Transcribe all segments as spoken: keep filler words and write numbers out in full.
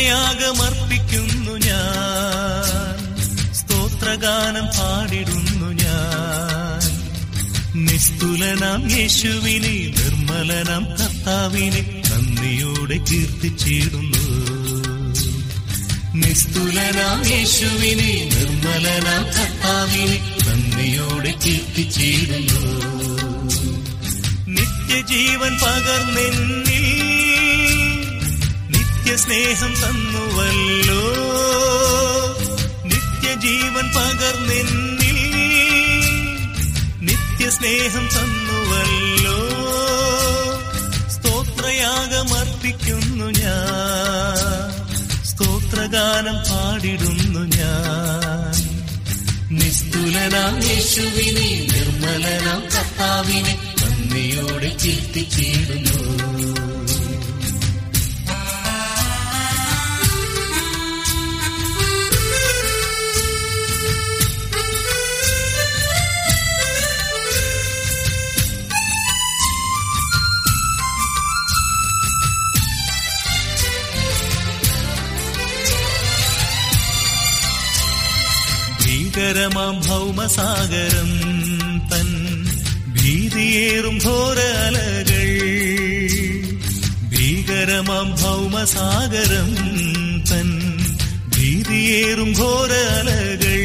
സ്തോത്രയാഗമർപ്പിക്കുന്നു ഞാൻ, സ്തോത്രഗാനം പാടിടുന്നു ഞാൻ. നിസ്തുലനാം യേശുവിനെ, നിർമ്മലനാം കർത്താവിനെ നന്ദിയോടെ കീർത്തിച്ചിടുന്നു. നിസ്തുലനാം യേശുവിനെ, നിർമ്മലനാം കർത്താവിനെ നന്ദിയോടെ കീർത്തിച്ചിടുന്നു. നിത്യജീവൻ പകർന്നെന്നിൽ നിത്യസ്നേഹം തന്നുവല്ലോ. നിത്യജീവൻ പകർന്നെന്നിൽ നിത്യസ്നേഹം തന്നുവല്ലോ. സ്തോത്രയാഗമർപ്പിക്കുന്നു ഞാൻ, സ്തോത്രഗാനം പാടിടുന്നു ഞാൻ. നിസ്തുലനാം യേശുവിനെ, നിർമ്മലനാം കർത്താവിനെ നന്ദിയോടെ കീർത്തിച്ചിടുന്നു. ഭീകരമാം ഭൗമസാഗരം തൻ ഭീതിയേറും ഘോര അലകൾ, ഭീകരമാം ഭൗമസാഗരം തൻ ഭീതിയേറും ഘോര അലകൾ.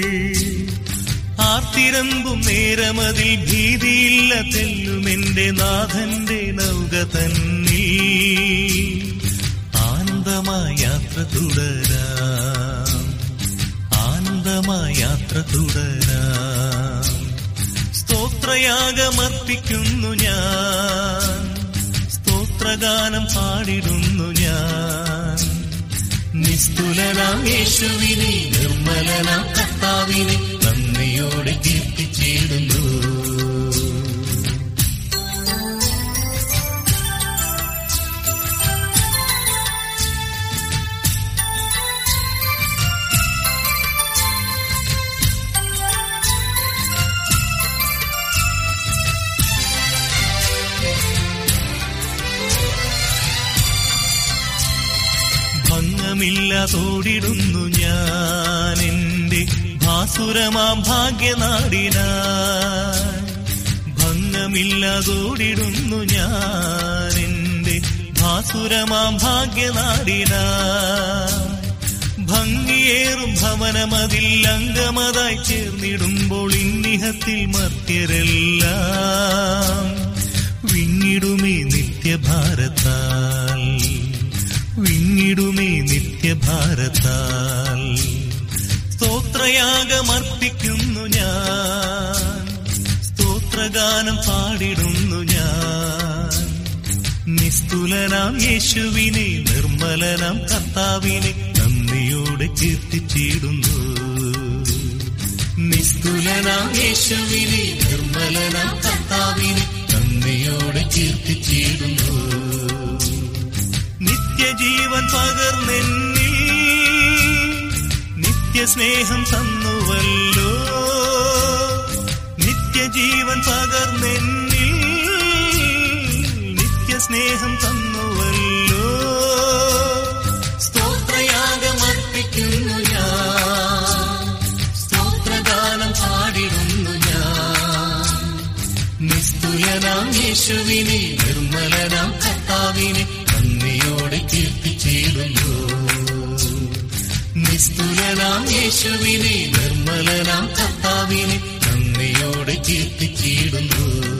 ആർത്തിരമ്പും നേരമതിൽ ഭീതിയില്ല തെല്ലുമെന്റെ നാഥന്റെ നൗക തന്നിൽ ആനന്ദമായ യാത്ര തുടരാം, ആനന്ദമായ യാത്ര തുടരാം. സ്തോത്രയാഗമർപ്പിക്കുന്നു ഞാൻ, സ്തോത്രഗാനം പാടിടുന്നു ഞാൻ. നിസ്തുലനാം യേശുവിനെ, നിർമ്മലനാം കർത്താവിനെ നന്ദിയോടെ കീർത്തിച്ചിടുന്നു. ഭംഗമില്ലാതോടിടുന്നു ഞാൻ എന്റെ ഭാസുരമാം ഭാഗ്യനാടിനായി. ഭംഗമില്ലാതോടിടുന്നു ഞാൻ എന്റെ ഭാസുരമാം ഭാഗ്യനാടിനായി. ഭംഗിയേറും ഭവനമതിൽ അംഗമതായി ചേർന്നിടുമ്പോൾ ഇന്നിഹത്തിൽ മർത്യരെല്ലാം വിങ്ങിടുമേ നിത്യഭാരത്താൽ, വിങ്ങിടുമേ നിത്യഭാരത്താൽ. സ്തോത്രയാഗമർപ്പിക്കുന്നു ഞാൻ, സ്തോത്രഗാനം പാടിടുന്നു ഞാൻ. നിസ്തുലനാം യേശുവിനെ, നിർമ്മലനാം കർത്താവിനെ നന്ദിയോടെ കീർത്തിച്ചിടുന്നു. നിസ്തുലനാം യേശുവിനെ, നിർമ്മലനാം കർത്താവിനെ നന്ദിയോടെ കീർത്തിച്ചിടുന്നു. നിത്യജീവൻ പകർന്നെന്നിൽ നിത്യസ്നേഹം തന്നുവല്ലോ. നിത്യജീവൻ പകർന്നെന്നിൽ നിത്യസ്നേഹം തന്നുവല്ലോ. സ്തോത്രയാഗമർപ്പിക്കുന്നു ഞാൻ, സ്തോത്രഗാനം പാടിടുന്നു ഞാൻ. നിസ്തുലനാം യേശുവിനെ, നിർമ്മലനാം കർത്താവിനെ നന്ദിയോടെ കീർത്തിച്ചിടുന്നു. നിസ്തുലനാം യേശുവിനെ, നിർമ്മലനാം കർത്താവിനെ നന്ദിയോടെ കീർത്തിച്ചിടുന്നു.